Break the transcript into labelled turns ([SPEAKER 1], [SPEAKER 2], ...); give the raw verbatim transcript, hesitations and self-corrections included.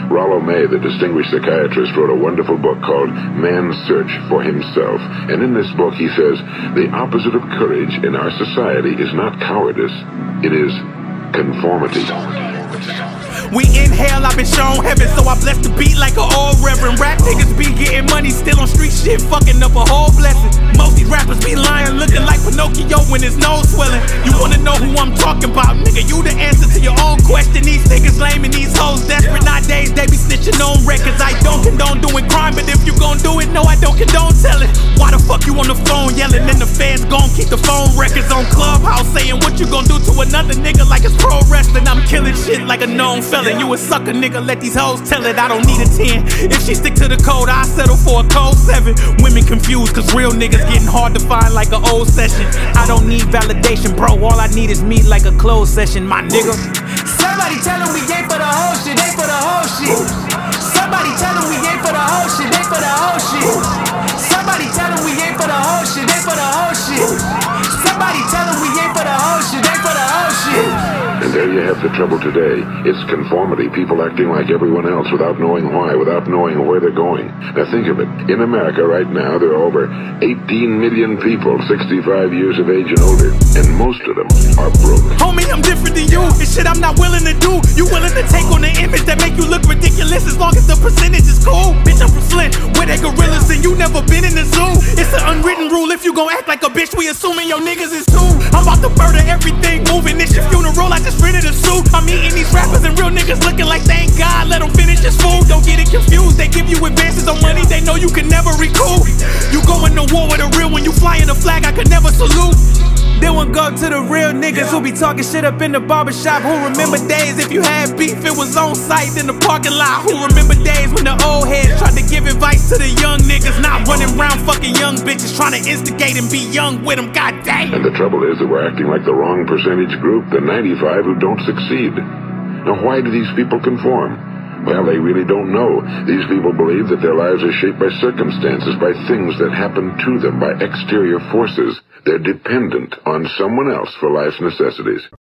[SPEAKER 1] Rollo May, the distinguished psychiatrist, wrote a wonderful book called Man's Search for Himself. And in this book, he says, the opposite of courage in our society is not cowardice. It is conformity.
[SPEAKER 2] We inhale, I've been shown heaven, so I bless the beat like an old reverend. Rap niggas be getting money, still on street shit, fucking up a whole blessing. Most these rappers be lying, looking like Pinocchio when his nose swelling. You wanna know who I'm talking about, nigga? You the answer to your own question. These niggas lame and these hoes desperate. Nowadays they be snitching on records. I don't condone doing crime, but if you gon' do it, no, I don't condone telling. Why the fuck you on the phone yelling? And the feds gon' keep the phone records on Clubhouse, saying what you gon' do to another nigga like it's pro wrestling. I'm killing shit like a known felon. You a sucker, nigga, let these hoes tell it. I don't need a ten. If she stick to the code, I settle for a cold seven. Women confused, cause real niggas getting hard to find like an old session. I don't need validation, bro. All I need is me like a closed session, my nigga.
[SPEAKER 3] Somebody tell them we ain't for the whole shit, they for the whole shit. Somebody tell them we ain't for the whole shit, they for the whole shit. Somebody tell them we ain't for the whole shit, they for the whole shit. Somebody tell them we ain't for the whole shit, they for the whole shit.
[SPEAKER 1] And there you have the trouble today. It's conformity, people acting like everyone else without knowing why, without knowing where they're going. Now think of it. In America right now, there are over eighteen million people sixty-five years of age and older, and most of them are broke.
[SPEAKER 2] Homie, I'm different than you. It's shit I'm not willing to do. You willing to take on the image that make you look ridiculous as long as the percentage is cool? Bitch, I'm from Flint, where they gorillas and you never been in the zoo. It's an unwritten rule. If you gon' act like a bitch, we assuming your niggas is too. I'm about to murder everything moving. It's your funeral, I just rented a suit. I'm eating these rappers and real niggas looking like thank God, let them finish this food. Don't get it confused, they give you advances on money they know you can never recoup. You going to war with a real one, you flying a flag I could never salute. Then one go to the real niggas who be talking shit up in the barbershop. Who remember days if you had beef, it was on site in the parking lot. Who remember days when the old heads tried to give advice to the young niggas, not running around fucking young bitches trying to instigate and be young with them, god dang.
[SPEAKER 1] And the trouble is that we're acting like the wrong percentage group, the ninety-five who don't succeed. Now why do these people conform? Well, they really don't know. These people believe that their lives are shaped by circumstances, by things that happen to them, by exterior forces. They're dependent on someone else for life's necessities.